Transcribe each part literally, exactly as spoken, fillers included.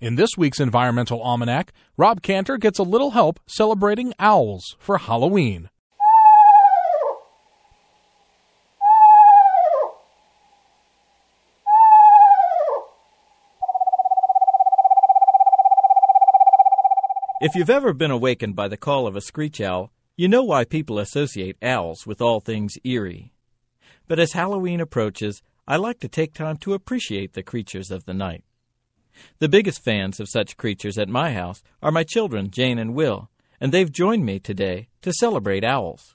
In this week's Environmental Almanac, Rob Cantor gets a little help celebrating owls for Halloween. If you've ever been awakened by the call of a screech owl, you know why people associate owls with all things eerie. But as Halloween approaches, I like to take time to appreciate the creatures of the night. The biggest fans of such creatures at my house are my children, Jane and Will, and they've joined me today to celebrate owls.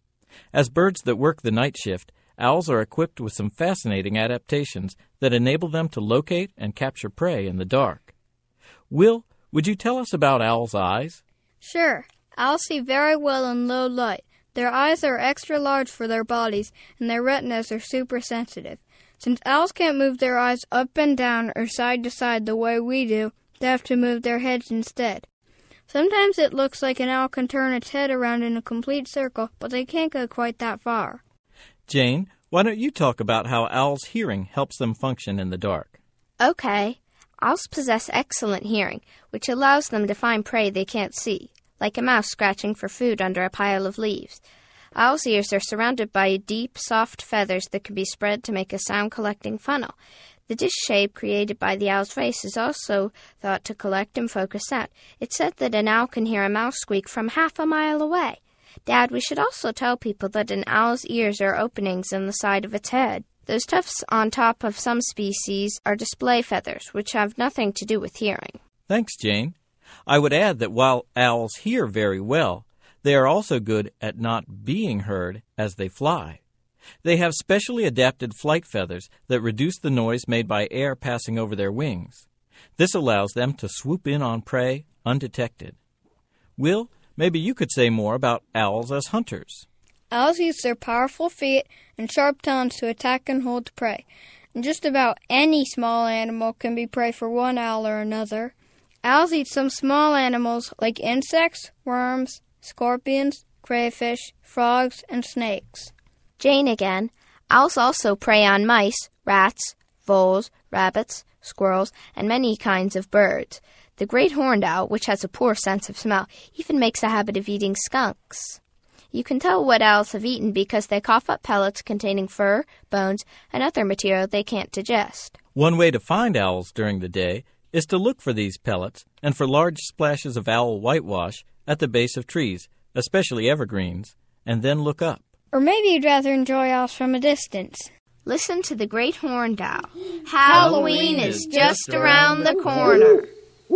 As birds that work the night shift, owls are equipped with some fascinating adaptations that enable them to locate and capture prey in the dark. Will, would you tell us about owls' eyes? Sure. Owls see very well in low light. Their eyes are extra large for their bodies, and their retinas are super sensitive. Since owls can't move their eyes up and down or side to side the way we do, they have to move their heads instead. Sometimes it looks like an owl can turn its head around in a complete circle, but they can't go quite that far. Jane, why don't you talk about how owls' hearing helps them function in the dark? Okay. Owls possess excellent hearing, which allows them to find prey they can't see, like a mouse scratching for food under a pile of leaves. Owls' ears are surrounded by deep, soft feathers that can be spread to make a sound-collecting funnel. The dish shape created by the owl's face is also thought to collect and focus sound. It's said that an owl can hear a mouse squeak from half a mile away. Dad, we should also tell people that an owl's ears are openings in the side of its head. Those tufts on top of some species are display feathers, which have nothing to do with hearing. Thanks, Jane. I would add that while owls hear very well, they are also good at not being heard as they fly. They have specially adapted flight feathers that reduce the noise made by air passing over their wings. This allows them to swoop in on prey undetected. Will, maybe you could say more about owls as hunters. Owls use their powerful feet and sharp talons to attack and hold prey. And just about any small animal can be prey for one owl or another. Owls eat some small animals like insects, worms, scorpions, crayfish, frogs, and snakes. Jane again. Owls also prey on mice, rats, voles, rabbits, squirrels, and many kinds of birds. The great horned owl, which has a poor sense of smell, even makes a habit of eating skunks. You can tell what owls have eaten because they cough up pellets containing fur, bones, and other material they can't digest. One way to find owls during the day is to look for these pellets and for large splashes of owl whitewash at the base of trees, especially evergreens, and then look up. Or maybe you'd rather enjoy owls from a distance. Listen to the great horned owl. Halloween is just around the corner.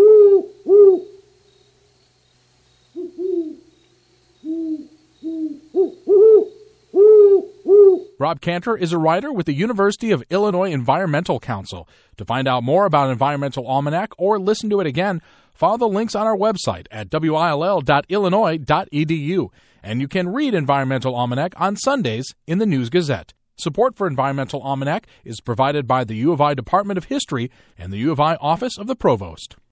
Rob Cantor is a writer with the University of Illinois Environmental Council. To find out more about Environmental Almanac or listen to it again, follow the links on our website at w i l l dot illinois dot e d u. And you can read Environmental Almanac on Sundays in the News Gazette. Support for Environmental Almanac is provided by the U of I Department of History and the U of I Office of the Provost.